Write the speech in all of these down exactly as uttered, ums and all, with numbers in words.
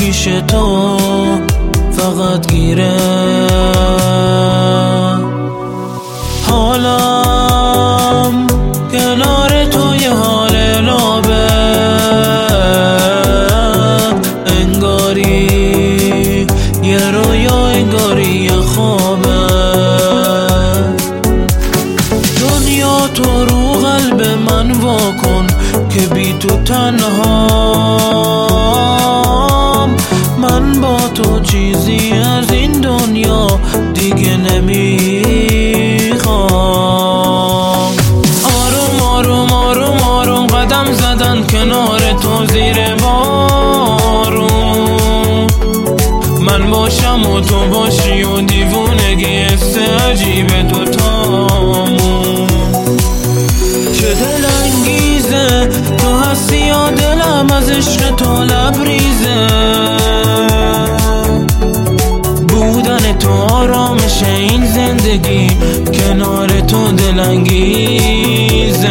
پیش تو فقط گیره. حالم کنار تو یه حال لابه، انگاری یه رویا، انگاری یه خوابه. دنیا تو رو قلب من واکن که بی تو تنهام. من با تو چیزی از این دنیا دیگه نمیخوام. آروم آروم آروم آروم قدم زدن کنار تو زیر بارون. من باشم و تو باشی و دیوونگی حس عجیب دوتامون. چه دلانگیزه تو هستی یا دلم از عشق تو لبریزه. بودن تو آرامش این زندگی، کنار تو دلانگیزه.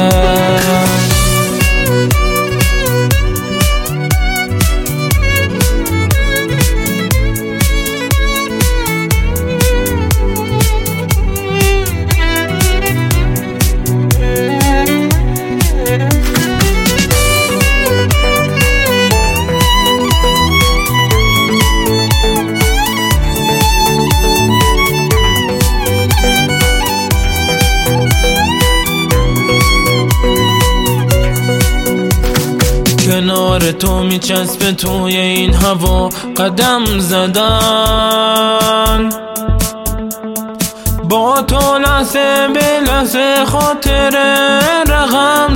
کنار تو میچسبه توی این هوا قدم زدن. با تو لحظه به لحظه خاطر رقم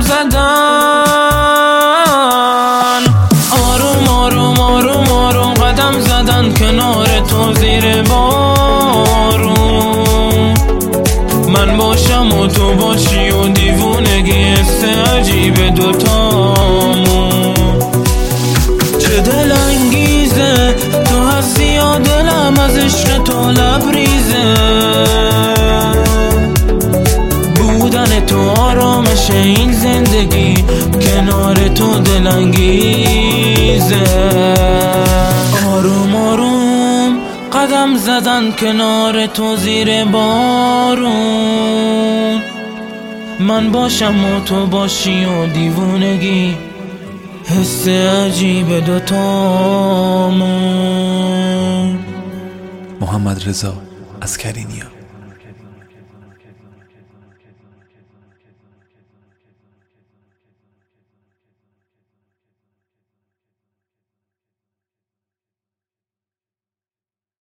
زدن. آروم آروم آروم آروم قدم زدن کنار تو زیر بارون. من باشم و تو باشی و دیوونگی حس عجیب دوتامون. چه دلانگیزه تو هستی یا دلم از عشق تو لبریزه. بودن تو آرامش این زندگی، کنار تو دلانگیزه. آروم آروم قدم زدن کنار تو زیر بارون. من باشم و تو باشی و دیوونگی حس عجیب دوتامون. محمد رضا عسکرینیا.